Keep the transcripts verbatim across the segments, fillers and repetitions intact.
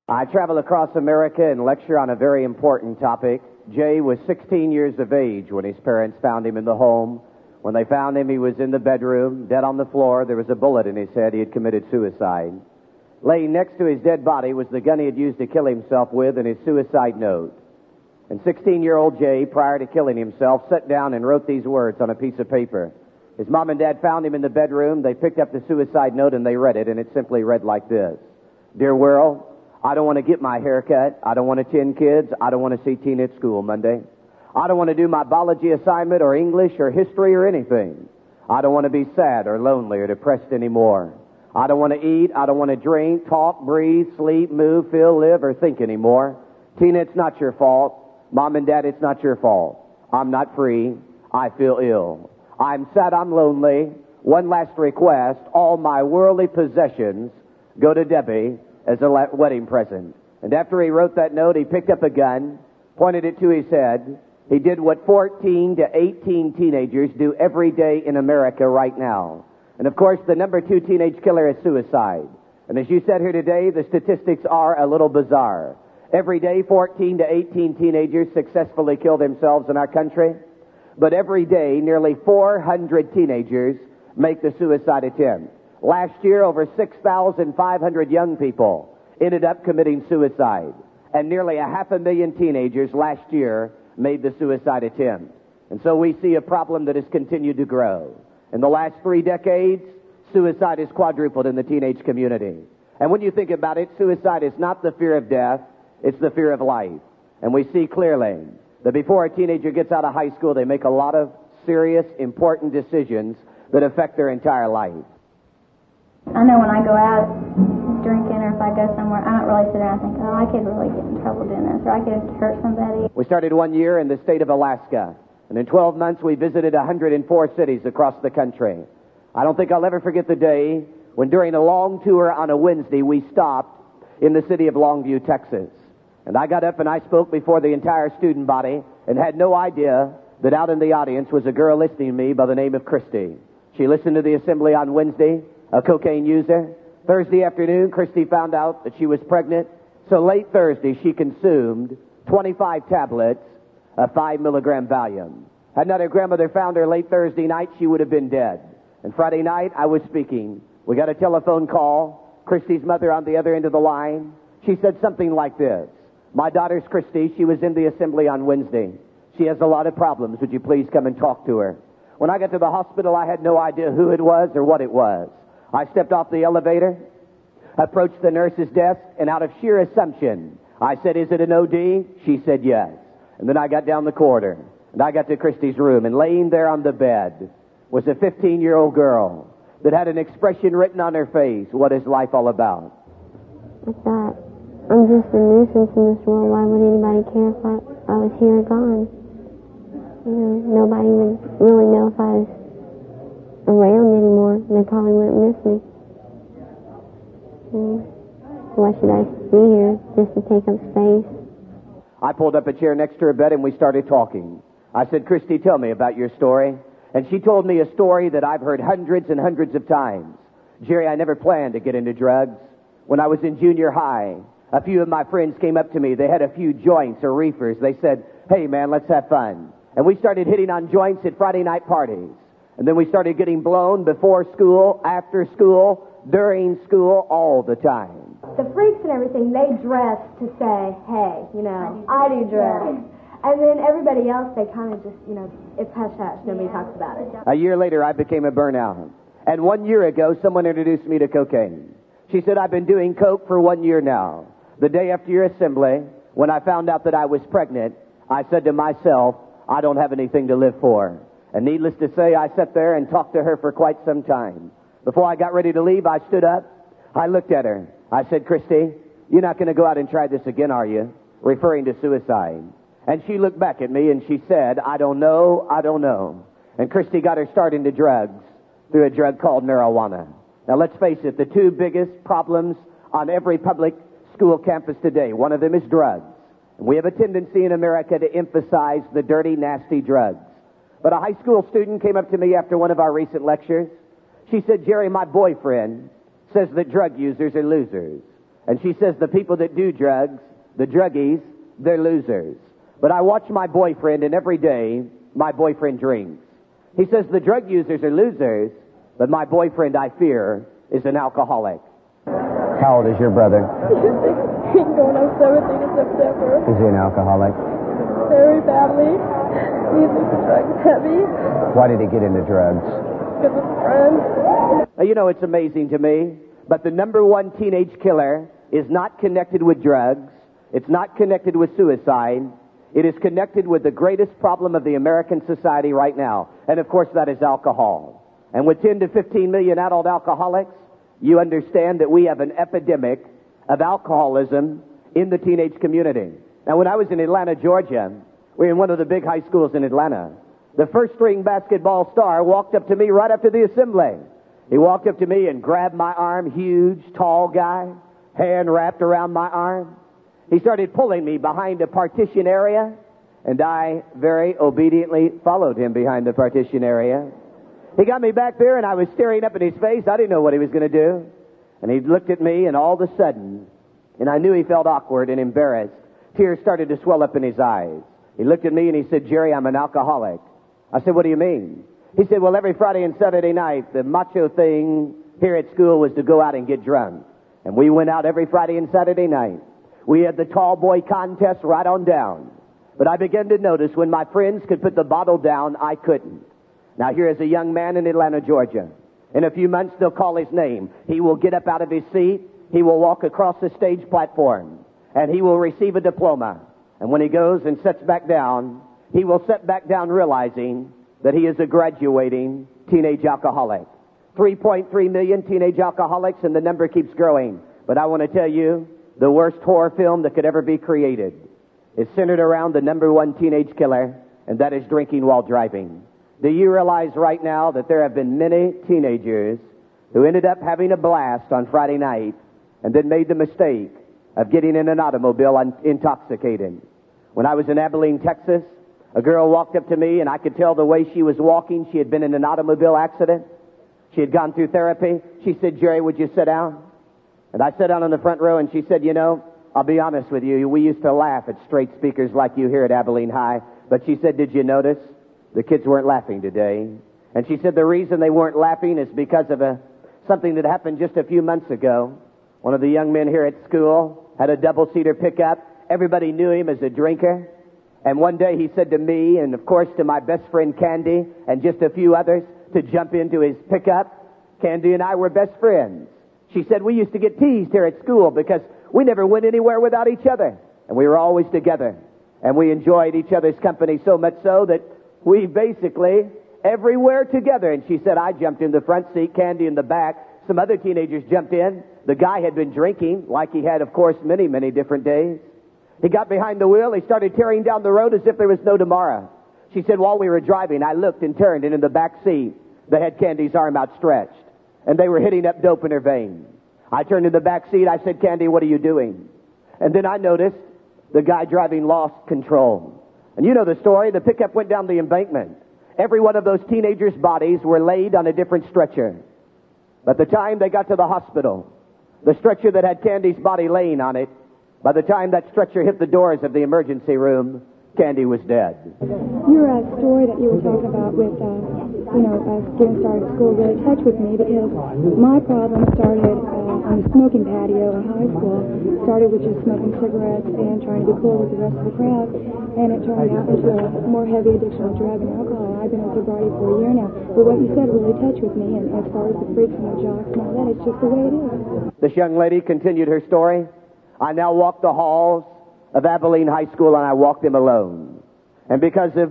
I travel across America and lecture on a very important topic. Jay was sixteen years of age when his parents found him in the home. When they found him, he was in the bedroom, dead on the floor. There was a bullet in his head. He had committed suicide. Laying next to his dead body was the gun he had used to kill himself with and his suicide note. And sixteen-year-old Jay, prior to killing himself, sat down and wrote these words on a piece of paper. His mom and dad found him in the bedroom. They picked up the suicide note and they read it, and it simply read like this. Dear World, I don't want to get my hair cut. I don't want to attend kids. I don't want to see teen at school Monday. I don't want to do my biology assignment or English or history or anything. I don't want to be sad or lonely or depressed anymore. I don't want to eat. I don't want to drink, talk, breathe, sleep, move, feel, live, or think anymore. Tina, it's not your fault. Mom and Dad, it's not your fault. I'm not free. I feel ill. I'm sad. I'm lonely. One last request. All my worldly possessions go to Debbie as a wedding present. And after he wrote that note, he picked up a gun, pointed it to his head. He did what fourteen to eighteen teenagers do every day in America right now. And of course, the number two teenage killer is suicide. And as you said here today, the statistics are a little bizarre. Every day, fourteen to eighteen teenagers successfully kill themselves in our country. But every day, nearly four hundred teenagers make the suicide attempt. Last year, over six thousand five hundred young people ended up committing suicide. And nearly a half a million teenagers last year made the suicide attempt. And so we see a problem that has continued to grow. In the last three decades, suicide has quadrupled in the teenage community. And when you think about it, suicide is not the fear of death, it's the fear of life. And we see clearly that before a teenager gets out of high school, they make a lot of serious, important decisions that affect their entire life. I know when I go out drinking or if I go somewhere, I don't really sit there and think, oh, I could really get in trouble doing this, or I could hurt somebody. We started one year in the state of Alaska, and in twelve months we visited one hundred four cities across the country. I don't think I'll ever forget the day when during a long tour on a Wednesday we stopped in the city of Longview, Texas. And I got up and I spoke before the entire student body and had no idea that out in the audience was a girl listening to me by the name of Christy. She listened to the assembly on Wednesday, a cocaine user. Thursday afternoon, Christy found out that she was pregnant. So late Thursday, she consumed twenty-five tablets of five milligram Valium. Had not her grandmother found her late Thursday night, she would have been dead. And Friday night, I was speaking. We got a telephone call. Christy's mother on the other end of the line. She said something like this. My daughter's Christy. She was in the assembly on Wednesday. She has a lot of problems. Would you please come and talk to her? When I got to the hospital, I had no idea who it was or what it was. I stepped off the elevator, approached the nurse's desk, and out of sheer assumption, I said, is it an O D? She said yes. And then I got down the corridor, and I got to Christy's room, and laying there on the bed was a fifteen-year-old girl that had an expression written on her face. What is life all about? I thought, I'm just a nuisance in this world. Why would anybody care if I, I was here or gone? You know, nobody would really know if I was around anymore. They probably wouldn't miss me. Hmm. Why should I be here just to take up space? I pulled up a chair next to her bed and we started talking. I said, Christy, tell me about your story. And she told me a story that I've heard hundreds and hundreds of times. Jerry, I never planned to get into drugs. When I was in junior high, a few of my friends came up to me. They had a few joints or reefers. They said, hey, man, let's have fun. And we started hitting on joints at Friday night parties. And then we started getting blown before school, after school, during school, all the time. The freaks and everything, they dress to say, hey, you know, I do dress. And then everybody else, they kind of just, you know, it's hush-hush. Nobody talks about it. A year later, I became a burnout. And one year ago, someone introduced me to cocaine. She said, I've been doing coke for one year now. The day after your assembly, when I found out that I was pregnant, I said to myself, I don't have anything to live for. And needless to say, I sat there and talked to her for quite some time. Before I got ready to leave, I stood up. I looked at her. I said, Christy, you're not going to go out and try this again, are you? Referring to suicide. And she looked back at me and she said, I don't know, I don't know. And Christy got her start into drugs through a drug called marijuana. Now let's face it, the two biggest problems on every public school campus today, one of them is drugs. And we have a tendency in America to emphasize the dirty, nasty drugs. But a high school student came up to me after one of our recent lectures. She said, Jerry, my boyfriend says that drug users are losers. And she says the people that do drugs, the druggies, they're losers. But I watch my boyfriend, and every day, my boyfriend drinks. He says the drug users are losers, but my boyfriend, I fear, is an alcoholic. How old is your brother? He's going on seventeen in September. Is he an alcoholic? Very badly. He's into drugs heavy. Why did he get into drugs? Because of friends. Now, you know, it's amazing to me, but the number one teenage killer is not connected with drugs. It's not connected with suicide. It is connected with the greatest problem of the American society right now. And, of course, that is alcohol. And with ten to fifteen million adult alcoholics, you understand that we have an epidemic of alcoholism in the teenage community. Now, when I was in Atlanta, Georgia, we were in one of the big high schools in Atlanta. The first-string basketball star walked up to me right after the assembly. He walked up to me and grabbed my arm, huge, tall guy, hand wrapped around my arm. He started pulling me behind a partition area, and I very obediently followed him behind the partition area. He got me back there, and I was staring up in his face. I didn't know what he was going to do. And he looked at me, and all of a sudden, and I knew he felt awkward and embarrassed, tears started to swell up in his eyes. He looked at me, and he said, "Jerry, I'm an alcoholic." I said, "What do you mean?" He said, "Well, every Friday and Saturday night, the macho thing here at school was to go out and get drunk. And we went out every Friday and Saturday night. We had the tall boy contest right on down. But I began to notice when my friends could put the bottle down, I couldn't. Now, here is a young man in Atlanta, Georgia. In a few months, they'll call his name. He will get up out of his seat. He will walk across the stage platform. And he will receive a diploma. And when he goes and sits back down, he will sit back down realizing that he is a graduating teenage alcoholic. three point three million teenage alcoholics, and the number keeps growing. But I want to tell you, the worst horror film that could ever be created is centered around the number one teenage killer, and that is drinking while driving. Do you realize right now that there have been many teenagers who ended up having a blast on Friday night and then made the mistake of getting in an automobile un- intoxicated? When I was in Abilene, Texas, a girl walked up to me, and I could tell the way she was walking, she had been in an automobile accident. She had gone through therapy. She said, "Jerry, would you sit down?" And I sat down in the front row, and she said, "You know, I'll be honest with you, we used to laugh at straight speakers like you here at Abilene High." But she said, "Did you notice? The kids weren't laughing today." And she said the reason they weren't laughing is because of a something that happened just a few months ago. One of the young men here at school had a double-seater pickup. Everybody knew him as a drinker. And one day he said to me, and of course to my best friend Candy, and just a few others, to jump into his pickup. Candy and I were best friends. She said we used to get teased here at school because we never went anywhere without each other. And we were always together. And we enjoyed each other's company so much so that we basically everywhere together. And she said I jumped in the front seat, Candy in the back. Some other teenagers jumped in. The guy had been drinking, like he had, of course, many, many different days. He got behind the wheel. He started tearing down the road as if there was no tomorrow. She said, while we were driving, I looked and turned, and in the back seat, they had Candy's arm outstretched, and they were hitting up dope in her vein. I turned to the back seat. I said, "Candy, what are you doing?" And then I noticed the guy driving lost control. And you know the story. The pickup went down the embankment. Every one of those teenagers' bodies were laid on a different stretcher. By the time they got to the hospital, the stretcher that had Candy's body laying on it, by the time that stretcher hit the doors of the emergency room, Candy was dead. Your uh, story that you were talking about with, uh, you know, uh, getting started at school really touched with me because my problem started uh, on the smoking patio in high school. Started with just smoking cigarettes and trying to be cool with the rest of the crowd, and it turned out into a more heavy addiction of drug and alcohol. I've been on sobriety for a year now, but what you said really touched with me, and as far as the freaks and the jocks and all that, it's just the way it is. This young lady continued her story. I now walk the halls of Abilene High School, and I walk them alone. And because of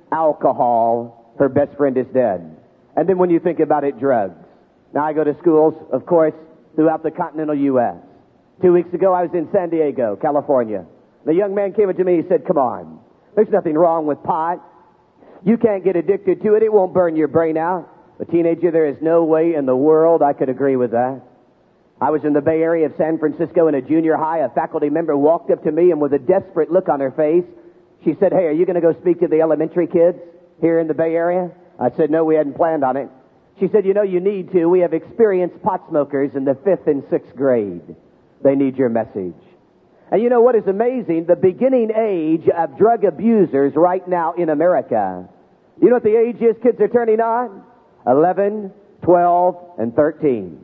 alcohol, her best friend is dead. And then when you think about it, drugs. Now I go to schools, of course, throughout the continental U S Two weeks ago, I was in San Diego, California. The young man came up to me, he said, "Come on, there's nothing wrong with pot. You can't get addicted to it. It won't burn your brain out." A teenager, there is no way in the world I could agree with that. I was in the Bay Area of San Francisco in a junior high. A faculty member walked up to me, and with a desperate look on her face, she said, "Hey, are you going to go speak to the elementary kids here in the Bay Area?" I said, "No, we hadn't planned on it." She said, "You know, you need to. We have experienced pot smokers in the fifth and sixth grade." They need your message. And you know what is amazing? The beginning age of drug abusers right now in America. You know what the age is kids are turning on? eleven, twelve, and thirteen.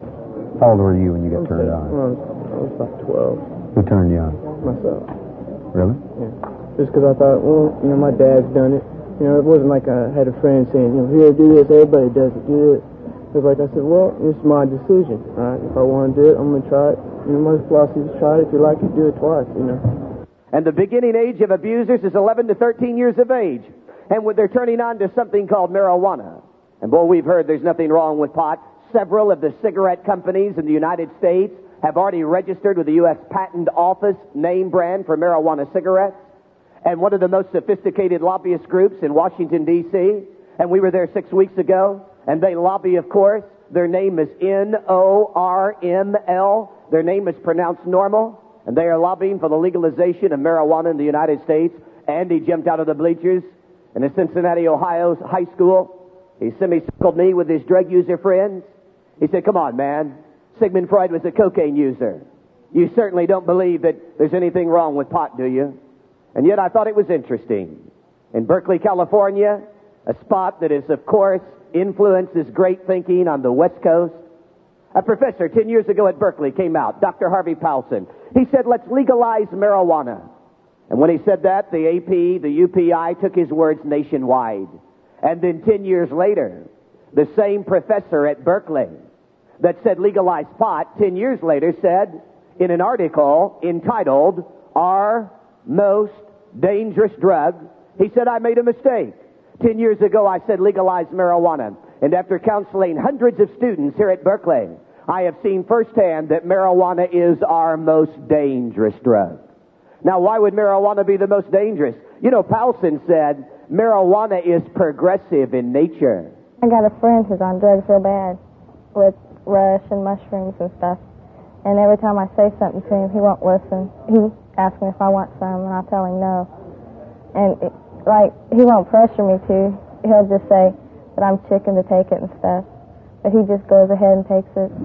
How old were you when you got turned on? Well, I was about twelve. Who turned you on? Myself. Really? Yeah. Just because I thought, well, you know, my dad's done it. You know, it wasn't like I had a friend saying, you know, here, do this, everybody does it, do it. It was like I said, well, it's my decision, all right? If I want to do it, I'm going to try it. You know, my philosophy is try it. If you like it, do it twice, you know. And the beginning age of abusers is eleven to thirteen years of age. And when they're turning on to something called marijuana. And boy, we've heard there's nothing wrong with pot. Several of the cigarette companies in the United States have already registered with the U S Patent Office name brand for marijuana cigarettes. And one of the most sophisticated lobbyist groups in Washington, D C, and we were there six weeks ago, and they lobby, of course. Their name is N O R M L. Their name is pronounced normal, and they are lobbying for the legalization of marijuana in the United States. Andy jumped out of the bleachers in a Cincinnati, Ohio high school. He semicircled me with his drug user friends. He said, come on, man. Sigmund Freud was a cocaine user. You certainly don't believe that there's anything wrong with pot, do you? And yet I thought it was interesting. In Berkeley, California, a spot that is, of course, influences great thinking on the West Coast, a professor ten years ago at Berkeley came out, Doctor Harvey Paulson. He said, let's legalize marijuana. And when he said that, the A P, the U P I, took his words nationwide. And then ten years later, the same professor at Berkeley that said legalize pot, ten years later said in an article entitled, Our Most Dangerous Drug, he said, I made a mistake. Ten years ago, I said legalize marijuana. And after counseling hundreds of students here at Berkeley, I have seen firsthand that marijuana is our most dangerous drug. Now, why would marijuana be the most dangerous? You know, Paulson said marijuana is progressive in nature. I got a friend who's on drugs real bad with rush and mushrooms and stuff. And every time I say something to him, he won't listen. He asks me if I want some, and I tell him no. And, it, like, he won't pressure me to. He'll just say that I'm chicken to take it and stuff. But he just goes ahead and takes it.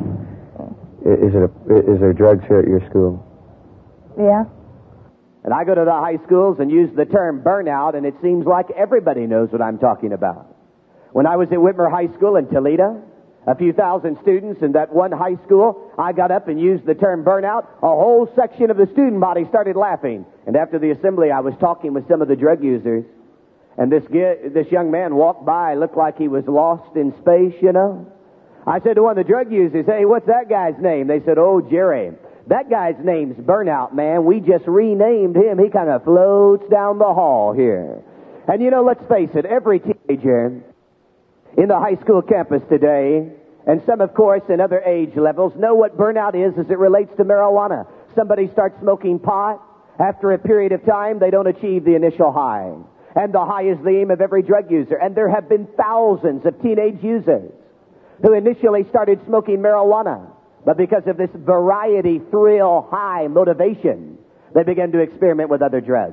Is, it a, is there drugs here at your school? Yeah. And I go to the high schools and use the term burnout, and it seems like everybody knows what I'm talking about. When I was at Whitmer High School in Toledo, a few thousand students in that one high school, I got up and used the term burnout. A whole section of the student body started laughing. And after the assembly, I was talking with some of the drug users. And this this young man walked by, looked like he was lost in space, you know. I said to one of the drug users, hey, what's that guy's name? They said, oh, Jerry. That guy's name's Burnout, man. We just renamed him. He kind of floats down the hall here. And, you know, let's face it, every teenager in the high school campus today, and some, of course, in other age levels, know what burnout is as it relates to marijuana. Somebody starts smoking pot. After a period of time, they don't achieve the initial high. And the high is the aim of every drug user. And there have been thousands of teenage users who initially started smoking marijuana. But because of this variety, thrill, high motivation, they began to experiment with other drugs.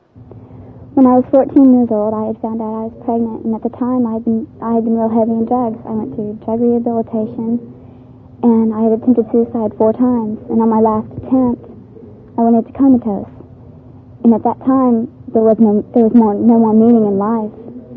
When I was fourteen years old, I had found out I was pregnant, and at the time I had been I had been real heavy in drugs. I went to drug rehabilitation, and I had attempted suicide four times. And on my last attempt, I went into comatose. And at that time, there was no there was more no more meaning in life,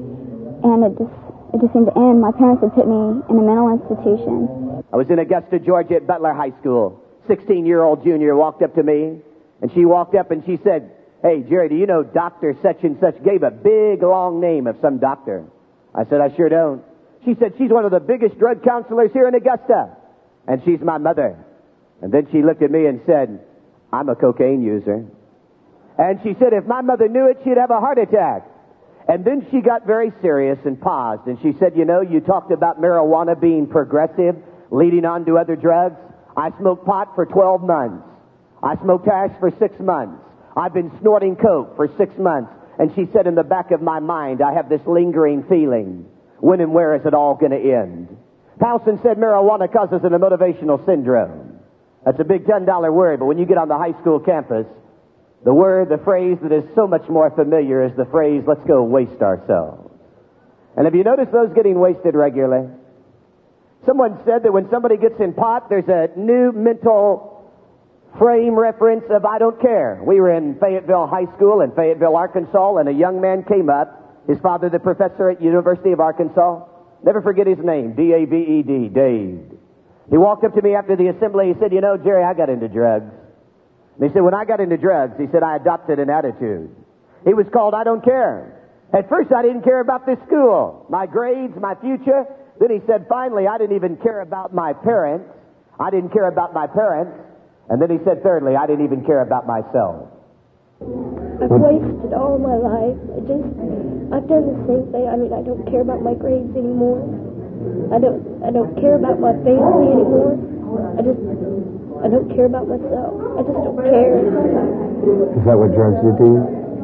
and it just it just seemed to end. My parents had put me in a mental institution. I was in Augusta, Georgia, at Butler High School. Sixteen-year-old junior walked up to me, and she walked up and she said, hey, Jerry, do you know Doctor such and such? Gave a big, long name of some doctor. I said, I sure don't. She said, she's one of the biggest drug counselors here in Augusta, and she's my mother. And then she looked at me and said, I'm a cocaine user. And she said, if my mother knew it, she'd have a heart attack. And then she got very serious and paused, and she said, you know, you talked about marijuana being progressive, leading on to other drugs. I smoked pot for twelve months. I smoked hash for six months. I've been snorting coke for six months. And she said, in the back of my mind, I have this lingering feeling. When and where is it all going to end? Paulson said marijuana causes an motivational syndrome. That's a big ten dollar word, but when you get on the high school campus, the word, the phrase that is so much more familiar is the phrase, let's go waste ourselves. And have you noticed those getting wasted regularly? Someone said that when somebody gets in pot, there's a new mental frame reference of I don't care. We were in Fayetteville High School in Fayetteville, Arkansas, and a young man came up, his father the professor at University of Arkansas. Never forget his name, D A V E D, Dave. He walked up to me after the assembly. He said, you know, Jerry, I got into drugs. And he said, when I got into drugs, he said, I adopted an attitude. He was called I don't care. At first, I didn't care about this school, my grades, my future. Then he said, finally, I didn't even care about my parents. I didn't care about my parents. And then he said, thirdly, I didn't even care about myself. I've wasted all my life. I just, I've done the same thing. I mean, I don't care about my grades anymore. I don't, I don't care about my family anymore. I just, I don't care about myself. I just don't care. Is that what drugs do to you?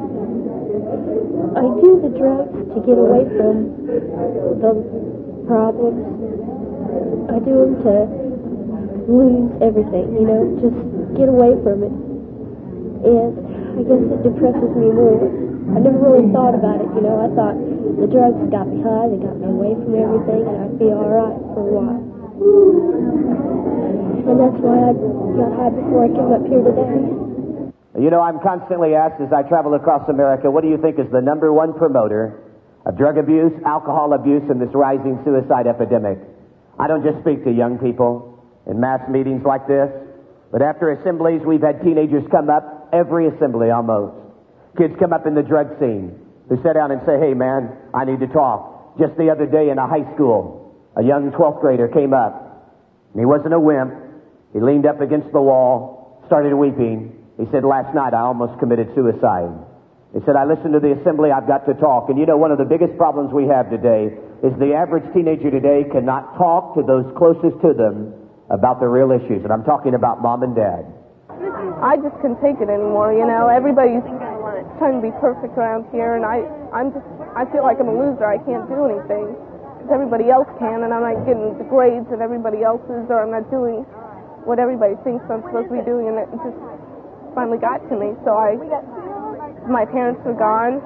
I do the drugs to get away from the problems. I do them to lose everything, you know, just get away from it. And I guess it depresses me more. I never really thought about it, you know. I thought the drugs got me high, they got me away from everything, and I'd be all right for a while. And that's why I got high before I came up here today. You know, I'm constantly asked as I travel across America, what do you think is the number one promoter of drug abuse, alcohol abuse, and this rising suicide epidemic? I don't just speak to young people in mass meetings like this, but after assemblies, we've had teenagers come up, every assembly almost. Kids come up in the drug scene who sit down and say, hey man, I need to talk. Just the other day in a high school, a young twelfth grader came up, and he wasn't a wimp. He leaned up against the wall, started weeping. He said, last night I almost committed suicide. He said, I listened to the assembly, I've got to talk. And you know, one of the biggest problems we have today is the average teenager today cannot talk to those closest to them about the real issues. And I'm talking about mom and dad. I just couldn't take it anymore, you know. Everybody's trying to be perfect around here, and I, I'm just, I feel like I'm a loser. I can't do anything because everybody else can, and I'm not getting the grades that everybody else is, or I'm not doing what everybody thinks I'm supposed to be doing, and it just finally got to me. So I, my parents were gone,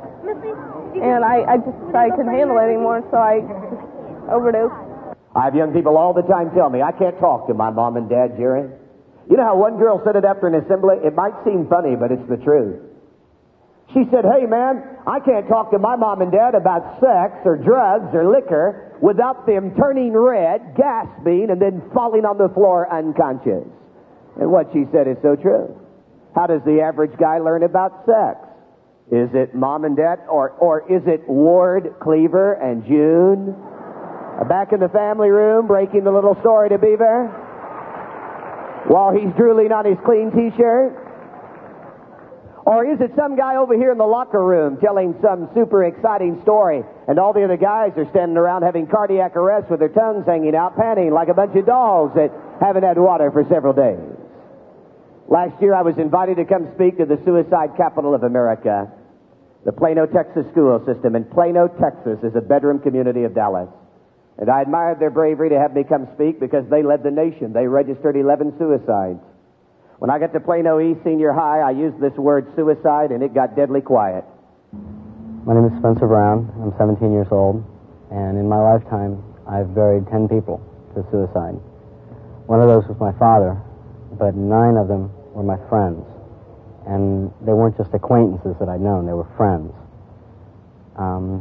and I, I just, I couldn't handle it anymore, so I just overdosed. I have young people all the time tell me, I can't talk to my mom and dad, Jerry. You know how one girl said it after an assembly? It might seem funny, but it's the truth. She said, hey man, I can't talk to my mom and dad about sex or drugs or liquor without them turning red, gasping, and then falling on the floor unconscious. And what she said is so true. How does the average guy learn about sex? Is it mom and dad, or, or is it Ward, Cleaver, and June? Back in the family room, breaking the little story to Beaver, while he's drooling on his clean T-shirt? Or is it some guy over here in the locker room telling some super exciting story, and all the other guys are standing around having cardiac arrest with their tongues hanging out, panting like a bunch of dogs that haven't had water for several days? Last year I was invited to come speak to the suicide capital of America, the Plano, Texas school system. And Plano, Texas is a bedroom community of Dallas. And I admired their bravery to have me come speak because they led the nation. They registered eleven suicides. When I got to Plano East Senior High, I used this word suicide, and it got deadly quiet. My name is Spencer Brown. I'm seventeen years old, and in my lifetime, I've buried ten people to suicide. One of those was my father, but nine of them were my friends. And they weren't just acquaintances that I'd known, they were friends. Um,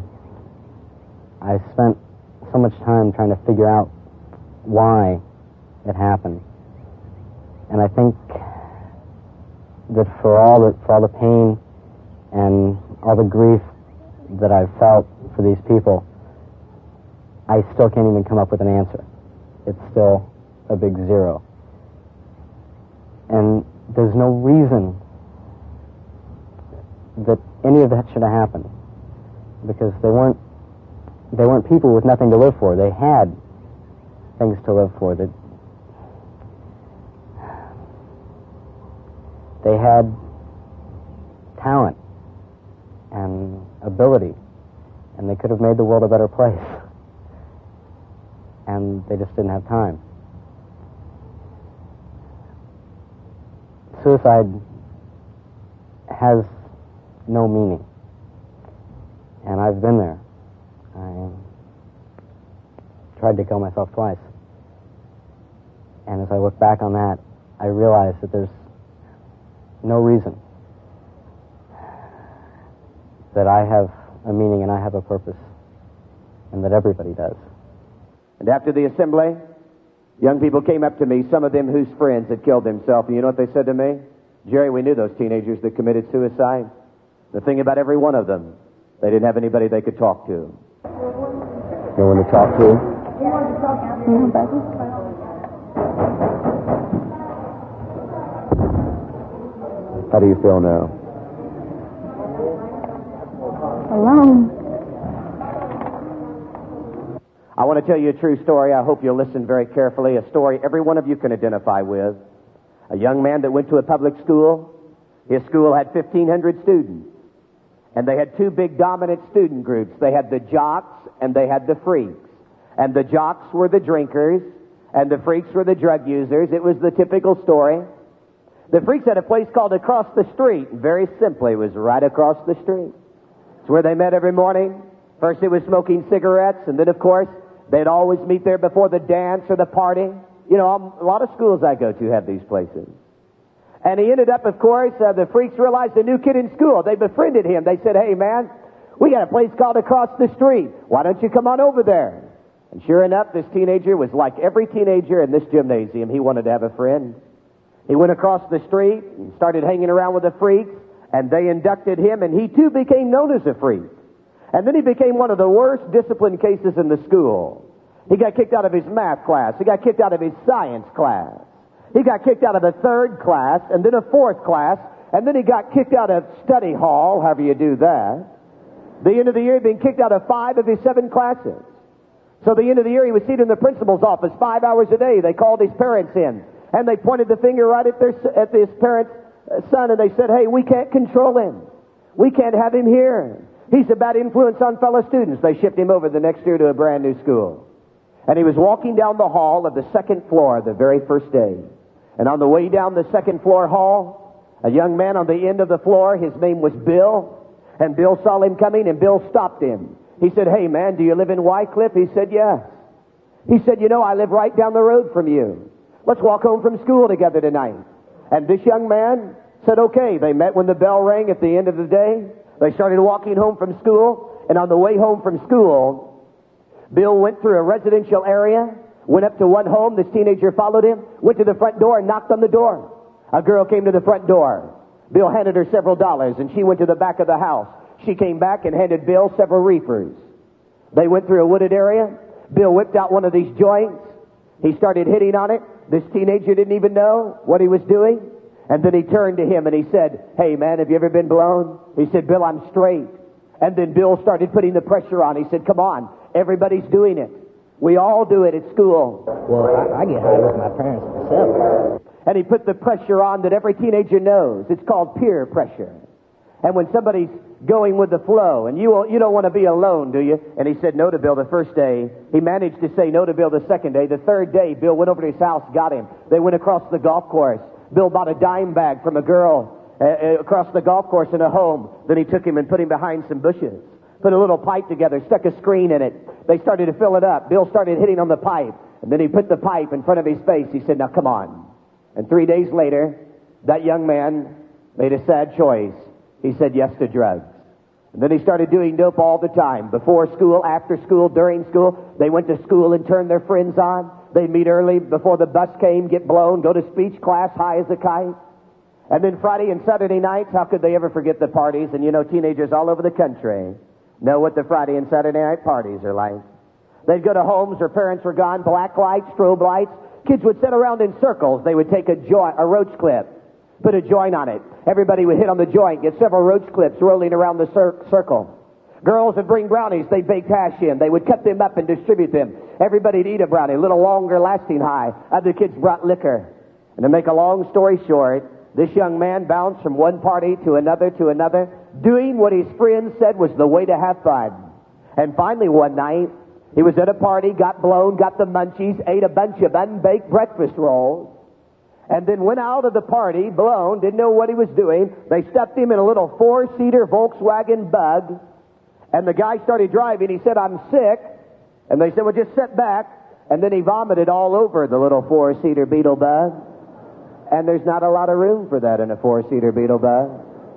I spent so much time trying to figure out why it happened. And I think that for all the, for all the pain and all the grief that I've felt for these people, I still can't even come up with an answer. It's still a big zero. And there's no reason that any of that should have happened, because they weren't they weren't people with nothing to live for. They had things to live for. That they had talent and ability, and they could have made the world a better place, and they just didn't have time. Suicide has no meaning, and I've been there. I tried to kill myself twice, and as I look back on that, I realize that there's no reason. That I have a meaning and I have a purpose, and that everybody does. And after the assembly, young people came up to me, some of them whose friends had killed themselves, and you know what they said to me? Jerry, we knew those teenagers that committed suicide. The thing about every one of them, they didn't have anybody they could talk to. No one to talk to? Nobody. How do you feel now? Alone. I want to tell you a true story. I hope you'll listen very carefully. A story every one of you can identify with. A young man that went to a public school. His school had fifteen hundred students. And they had two big dominant student groups. They had the jocks and they had the freaks. And the jocks were the drinkers and the freaks were the drug users. It was the typical story. The freaks had a place called Across the Street. Very simply, it was right across the street. It's where they met every morning. First it was smoking cigarettes, and then, of course, they'd always meet there before the dance or the party. You know, a lot of schools I go to have these places. And he ended up, of course, uh, the freaks realized a new kid in school. They befriended him. They said, hey, man, we got a place called Across the Street. Why don't you come on over there? And sure enough, this teenager was like every teenager in this gymnasium. He wanted to have a friend. He went across the street and started hanging around with the freaks, and they inducted him, and he too became known as a freak. And then he became one of the worst discipline cases in the school. He got kicked out of his math class. He got kicked out of his science class. He got kicked out of a third class, and then a fourth class, and then he got kicked out of study hall, however you do that. The end of the year, he'd been kicked out of five of his seven classes. So the end of the year, he was seated in the principal's office five hours a day. They called his parents in, and they pointed the finger right at their at his parents' son, and they said, hey, we can't control him. We can't have him here. He's a bad influence on fellow students. They shipped him over the next year to a brand new school. And he was walking down the hall of the second floor the very first day. And on the way down the second floor hall, a young man on the end of the floor, his name was Bill, and Bill saw him coming, and Bill stopped him. He said, hey, man, do you live in Wycliffe? He said, yes. He said, you know, I live right down the road from you. Let's walk home from school together tonight. And this young man said, okay. They met when the bell rang at the end of the day. They started walking home from school, and on the way home from school, Bill went through a residential area, went up to one home. This teenager followed him, went to the front door and knocked on the door. A girl came to the front door. Bill handed her several dollars, and she went to the back of the house. She came back and handed Bill several reefers. They went through a wooded area. Bill whipped out one of these joints. He started hitting on it. This teenager didn't even know what he was doing. And then he turned to him and he said, hey, man, have you ever been blown? He said, Bill, I'm straight. And then Bill started putting the pressure on. He said, come on, everybody's doing it. We all do it at school. Well, I, I get high with my parents myself. And he put the pressure on that every teenager knows. It's called peer pressure. And when somebody's going with the flow, and you you don't want to be alone, do you? And he said no to Bill the first day. He managed to say no to Bill the second day. The third day, Bill went over to his house, got him. They went across the golf course. Bill bought a dime bag from a girl uh, across the golf course in a home. Then he took him and put him behind some bushes. Put a little pipe together, stuck a screen in it. They started to fill it up. Bill started hitting on the pipe. And then he put the pipe in front of his face. He said, now come on. And three days later, that young man made a sad choice. He said yes to drugs. And then he started doing dope all the time. Before school, after school, during school. They went to school and turned their friends on. They'd meet early before the bus came, get blown, go to speech class high as a kite. And then Friday and Saturday nights, how could they ever forget the parties? And you know, teenagers all over the country know what the Friday and Saturday night parties are like. They'd go to homes where parents were gone, black lights, strobe lights. Kids would sit around in circles. They would take a joint, a roach clip, put a joint on it. Everybody would hit on the joint, get several roach clips rolling around the cir- circle. Girls would bring brownies. They'd bake hash in. They would cut them up and distribute them. Everybody'd eat a brownie, a little longer lasting high. Other kids brought liquor. And to make a long story short, this young man bounced from one party to another to another, doing what his friends said was the way to have fun. And finally one night, he was at a party, got blown, got the munchies, ate a bunch of unbaked breakfast rolls, and then went out of the party, blown, didn't know what he was doing. They stuffed him in a little four-seater Volkswagen Bug, and the guy started driving. He said, I'm sick. And they said, well, just sit back. And then he vomited all over the little four-seater Beetle Bug. And there's not a lot of room for that in a four-seater Beetle bus.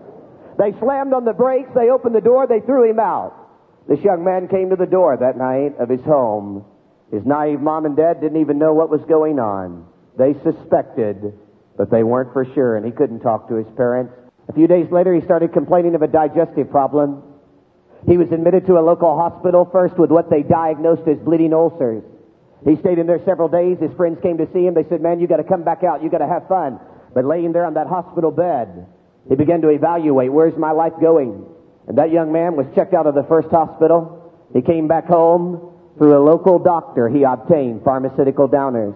They slammed on the brakes, they opened the door, they threw him out. This young man came to the door that night of his home. His naive mom and dad didn't even know what was going on. They suspected, but they weren't for sure, and he couldn't talk to his parents. A few days later, he started complaining of a digestive problem. He was admitted to a local hospital, first with what they diagnosed as bleeding ulcers. He stayed in there several days. His friends came to see him. They said, man, you got to come back out. You got to have fun. But laying there on that hospital bed, he began to evaluate, where's my life going? And that young man was checked out of the first hospital. He came back home. Through a local doctor, he obtained pharmaceutical downers.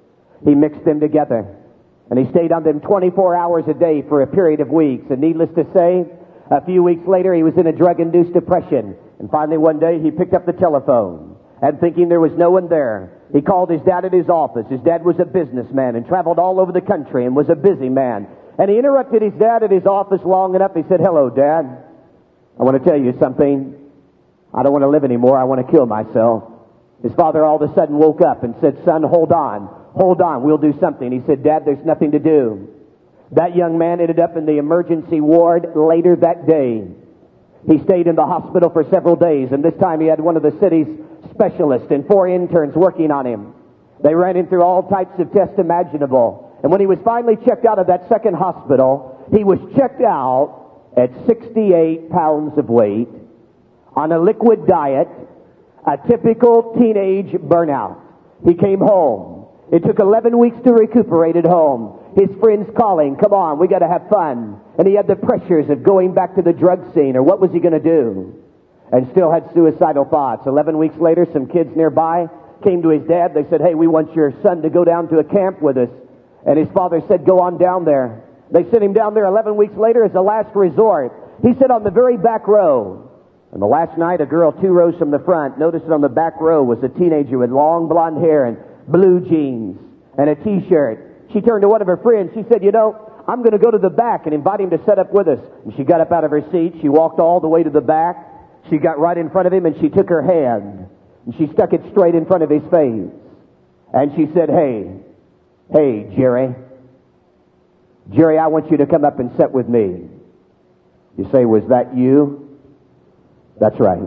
He mixed them together. And he stayed on them twenty-four hours a day for a period of weeks. And needless to say, a few weeks later, he was in a drug-induced depression. And finally, one day, he picked up the telephone. And thinking there was no one there, he called his dad at his office. His dad was a businessman and traveled all over the country and was a busy man. And he interrupted his dad at his office long enough. He said, hello, Dad. I want to tell you something. I don't want to live anymore. I want to kill myself. His father all of a sudden woke up and said, son, hold on. Hold on. We'll do something. He said, Dad, there's nothing to do. That young man ended up in the emergency ward later that day. He stayed in the hospital for several days, and this time he had one of the city's specialists and four interns working on him. They ran him through all types of tests imaginable. And when he was finally checked out of that second hospital, he was checked out at sixty-eight pounds of weight, on a liquid diet, a typical teenage burnout. He came home. It took eleven weeks to recuperate at home. His friends calling, come on, we got to have fun. And he had the pressures of going back to the drug scene, or what was he going to do? And still had suicidal thoughts. Eleven weeks later, some kids nearby came to his dad. They said, hey, we want your son to go down to a camp with us. And his father said, go on down there. They sent him down there eleven weeks later as a last resort. He sat on the very back row. And the last night, a girl two rows from the front noticed that on the back row was a teenager with long blonde hair and blue jeans and a T-shirt. She turned to one of her friends. She said, you know, I'm going to go to the back and invite him to sit up with us. And she got up out of her seat. She walked all the way to the back. She got right in front of him and she took her hand and she stuck it straight in front of his face. And she said, hey, hey, Jerry. Jerry, I want you to come up and sit with me. You say, was that you? That's right.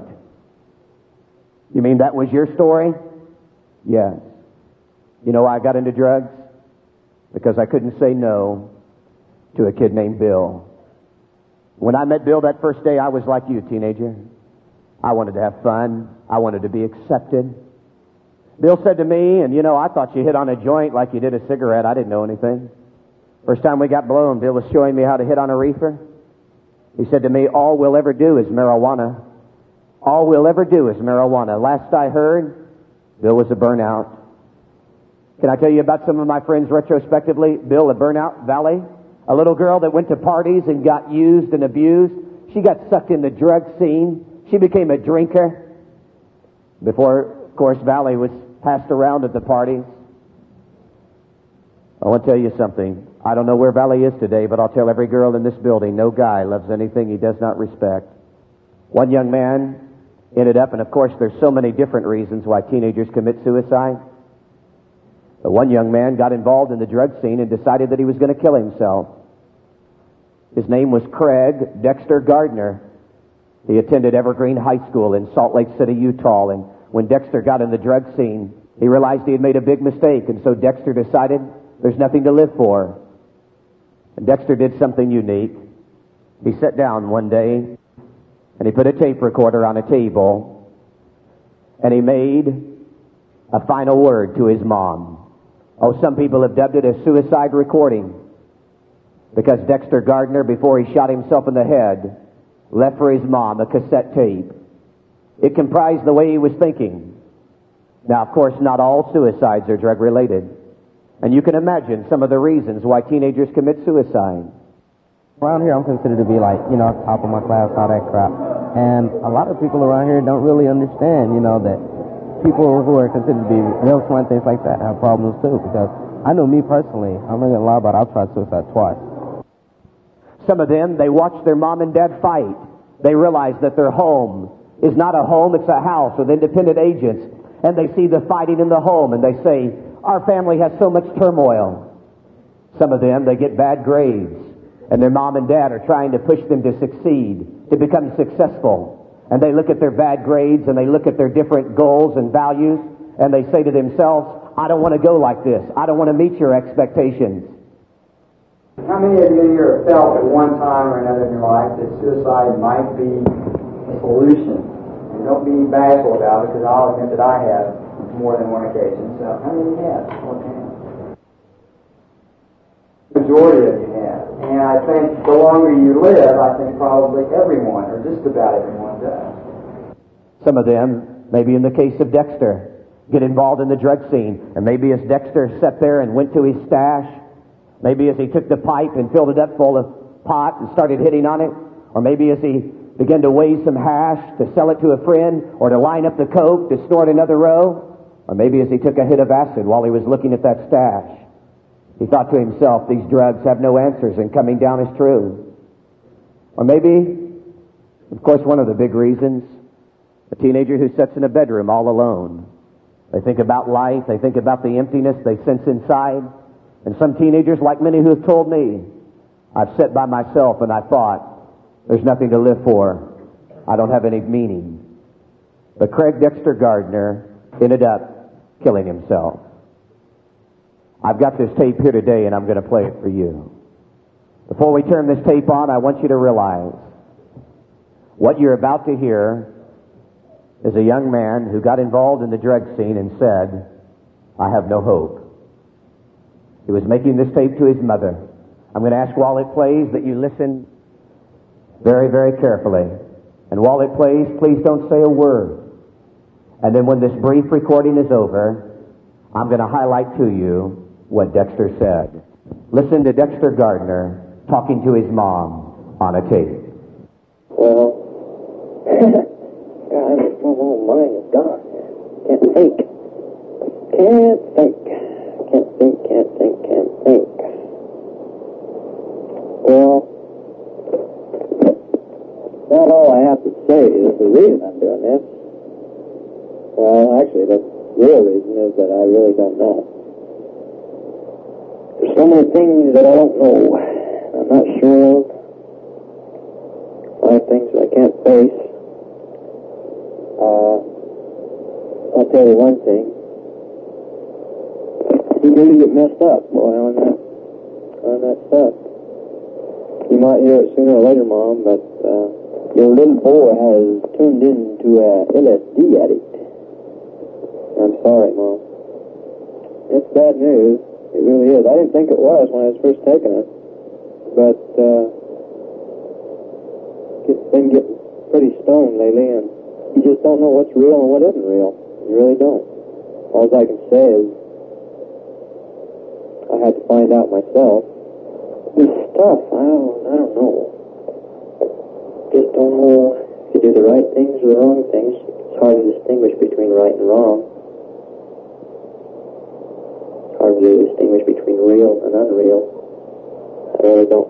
You mean that was your story? Yes. You know why I got into drugs? Because I couldn't say no to a kid named Bill. When I met Bill that first day, I was like you, teenager. I wanted to have fun. I wanted to be accepted. Bill said to me, and you know, I thought you hit on a joint like you did a cigarette. I didn't know anything. First time we got blown, Bill was showing me how to hit on a reefer. He said to me, all we'll ever do is marijuana. All we'll ever do is marijuana. Last I heard, Bill was a burnout. Can I tell you about some of my friends retrospectively? Bill, a burnout valley. A little girl that went to parties and got used and abused. She got sucked in the drug scene. She became a drinker. Before, of course, Valley was passed around at the parties. I want to tell you something. I don't know where Valley is today, but I'll tell every girl in this building, no guy loves anything he does not respect. One young man ended up, and of course there's so many different reasons why teenagers commit suicide. But one young man got involved in the drug scene and decided that he was going to kill himself. His name was Craig Dexter Gardner. He attended Evergreen High School in Salt Lake City, Utah, and when Dexter got in the drug scene, he realized he had made a big mistake, and so Dexter decided there's nothing to live for. And Dexter did something unique. He sat down one day, and he put a tape recorder on a table, and he made a final word to his mom. Oh, some people have dubbed it a suicide recording, because Dexter Gardner, before he shot himself in the head, left for his mom a cassette tape. It comprised the way he was thinking. Now, of course, not all suicides are drug-related. And you can imagine some of the reasons why teenagers commit suicide. Around here, I'm considered to be like, you know, top of my class, all that crap. And a lot of people around here don't really understand, you know, that people who are considered to be real smart, things like that, have problems too. Because I know me personally, I'm not going to lie about it, I've tried suicide twice. Some of them, they watch their mom and dad fight. They realize that their home is not a home, it's a house with independent agents. And they see the fighting in the home and they say, our family has so much turmoil. Some of them, they get bad grades, and their mom and dad are trying to push them to succeed, to become successful. And they look at their bad grades, and they look at their different goals and values, and they say to themselves, I don't want to go like this. I don't want to meet your expectations. How many of you here have felt at one time or another in your life that suicide might be a solution? And don't be bashful about it, because I'll admit that I have more than one occasion. So how many of you have? Okay. Majority of you have. And I think the longer you live, I think probably everyone, or just about everyone, does. Some of them, maybe in the case of Dexter, get involved in the drug scene. And maybe as Dexter sat there and went to his stash, maybe as he took the pipe and filled it up full of pot and started hitting on it, or maybe as he began to weigh some hash to sell it to a friend, or to line up the coke to snort another row, or maybe as he took a hit of acid while he was looking at that stash. He thought to himself, these drugs have no answers, and coming down is true. Or maybe, of course, one of the big reasons, a teenager who sits in a bedroom all alone. They think about life, they think about the emptiness they sense inside. And some teenagers, like many who have told me, I've sat by myself and I thought, there's nothing to live for. I don't have any meaning. But Craig Dexter Gardner ended up killing himself. I've got this tape here today, and I'm going to play it for you. Before we turn this tape on, I want you to realize what you're about to hear is a young man who got involved in the drug scene and said, I have no hope. He was making this tape to his mother. I'm going to ask while it plays that you listen very, very carefully. And while it plays, please don't say a word. And then when this brief recording is over, I'm going to highlight to you what Dexter said. Listen to Dexter Gardner talking to his mom on a tape. Well, God, my whole mind is gone. Can't think. Can't think. Can't think, can't think, can't think. Well, not all I have to say is the reason I'm doing this. Well, actually, the real reason is that I really don't know. There's so many things that I don't know. I'm not sure of. A lot of things that I can't face. Uh, I'll tell you one thing. You really get messed up, boy, on that, on that stuff. You might hear it sooner or later, Mom, but uh, your little boy has turned into a L S D addict. I'm sorry, Mom. It's bad news. It really is. I didn't think it was when I was first taking it, but uh, it's been getting pretty stoned lately, and you just don't know what's real and what isn't real. You really don't. All I can say is I had to find out myself. This stuff, I don't, I don't know. Just don't know if you do the right things or the wrong things. It's hard to distinguish between right and wrong. It's hard to distinguish between real and unreal. I really don't.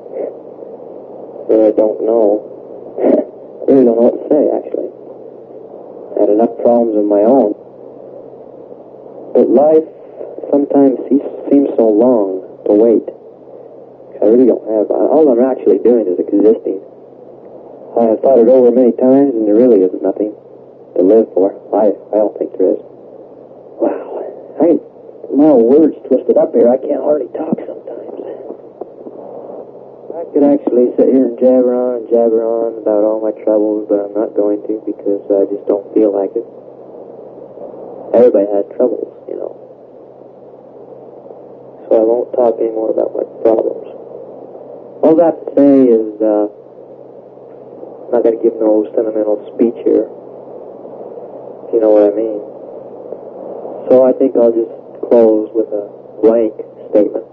I really don't know. I really don't know what to say, actually. I had enough problems of my own. But life sometimes seems so long to wait. I really don't have. All I'm actually doing is existing. I have thought it over many times, and there really is nothing to live for. I I don't think there is. Wow, I my words twisted up here. I can't hardly talk sometimes. I could actually sit here and jabber on and jabber on about all my troubles, but I'm not going to because I just don't feel like it. Everybody has troubles, you know. So I won't talk anymore about my problems. All I have to say is, uh, I'm not going to give no sentimental speech here, if you know what I mean. So I think I'll just close with a blank statement.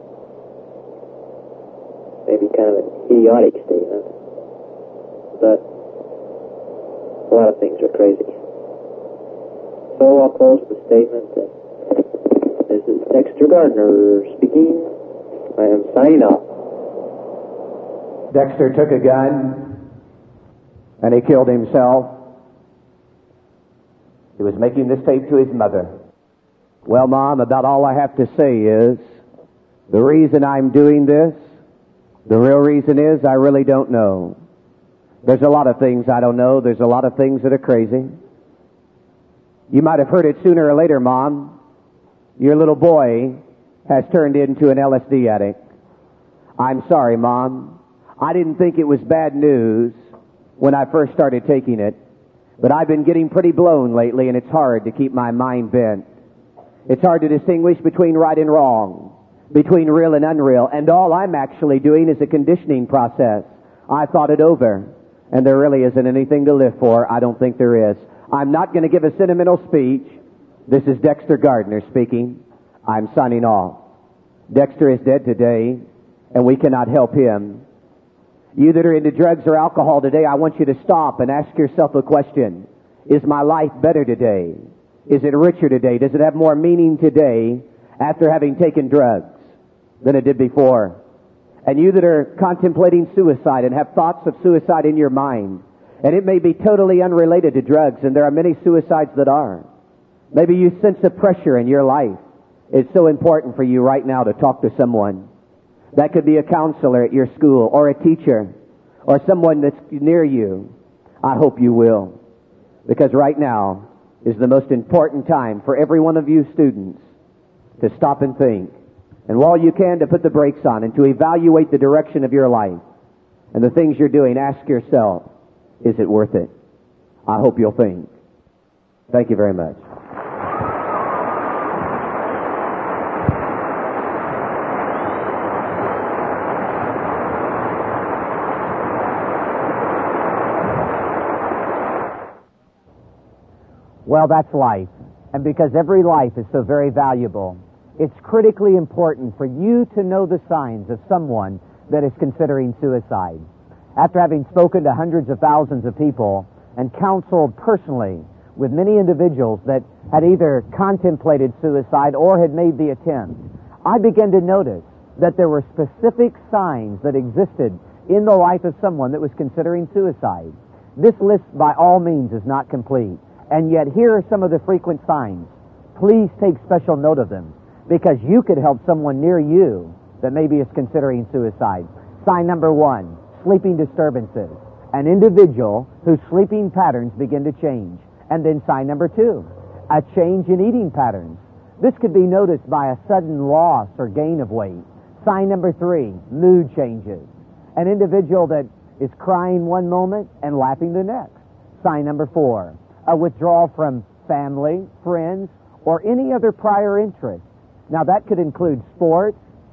Maybe kind of an idiotic statement. But a lot of things are crazy. So I'll close with a statement that this is Dexter Gardner speaking. I am signing off. Dexter took a gun and he killed himself. He was making this tape to his mother. Well, Mom, about all I have to say is The reason I'm doing this, the real reason is I really don't know. There's a lot of things I don't know. There's a lot of things that are crazy. You might have heard it sooner or later, Mom. Your little boy has turned into an L S D addict. I'm sorry, Mom. I didn't think it was bad news when I first started taking it, but I've been getting pretty blown lately, and it's hard to keep my mind bent. It's hard to distinguish between right and wrong, between real and unreal, and all I'm actually doing is a conditioning process. I thought it over, and there really isn't anything to live for. I don't think there is. I'm not going to give a sentimental speech. This is Dexter Gardner speaking. I'm signing off. Dexter is dead today, and we cannot help him. You that are into drugs or alcohol today, I want you to stop and ask yourself a question. Is my life better today? Is it richer today? Does it have more meaning today after having taken drugs than it did before? And you that are contemplating suicide and have thoughts of suicide in your mind, and it may be totally unrelated to drugs, and there are many suicides that are. Maybe you sense a pressure in your life. It's so important for you right now to talk to someone. That could be a counselor at your school, or a teacher, or someone that's near you. I hope you will. Because right now is the most important time for every one of you students to stop and think. And while you can, to put the brakes on and to evaluate the direction of your life and the things you're doing, ask yourself, is it worth it? I hope you'll think. Thank you very much. Well, that's life. And because every life is so very valuable, it's critically important for you to know the signs of someone that is considering suicide. After having spoken to hundreds of thousands of people and counseled personally with many individuals that had either contemplated suicide or had made the attempt, I began to notice that there were specific signs that existed in the life of someone that was considering suicide. This list by all means is not complete. And yet here are some of the frequent signs. Please take special note of them, because you could help someone near you that maybe is considering suicide. Sign number one, sleeping disturbances. An individual whose sleeping patterns begin to change. And then sign number two, a change in eating patterns. This could be noticed by a sudden loss or gain of weight. Sign number three, mood changes. An individual that is crying one moment and laughing the next. Sign number four, a withdrawal from family, friends, or any other prior interest. Now that could include sports,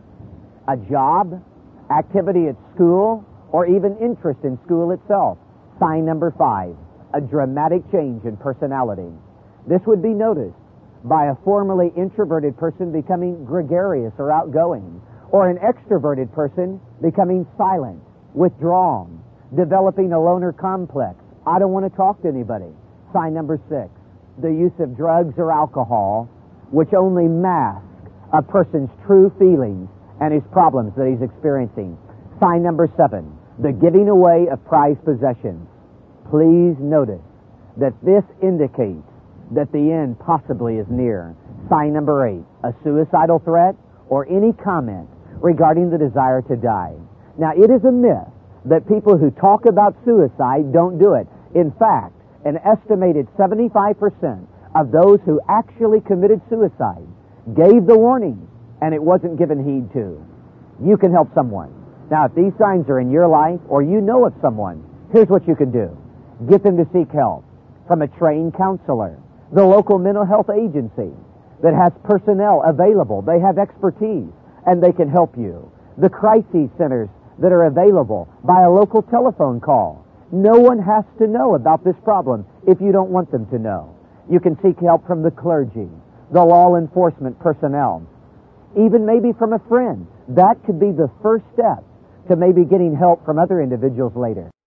a job, activity at school, or even interest in school itself. Sign number five, a dramatic change in personality. This would be noticed by a formerly introverted person becoming gregarious or outgoing, or an extroverted person becoming silent, withdrawn, developing a loner complex. I don't want to talk to anybody. Sign number six, the use of drugs or alcohol, which only mask a person's true feelings and his problems that he's experiencing. Sign number seven, the giving away of prized possessions. Please notice that this indicates that the end possibly is near. Sign number eight, a suicidal threat or any comment regarding the desire to die. Now, it is a myth that people who talk about suicide don't do it. In fact, an estimated seventy-five percent of those who actually committed suicide gave the warning, and it wasn't given heed to. You can help someone. Now, if these signs are in your life, or you know of someone, here's what you can do. Get them to seek help from a trained counselor, the local mental health agency that has personnel available. They have expertise, and they can help you. The crisis centers that are available by a local telephone call. No one has to know about this problem if you don't want them to know. You can seek help from the clergy, the law enforcement personnel, even maybe from a friend. That could be the first step to maybe getting help from other individuals later.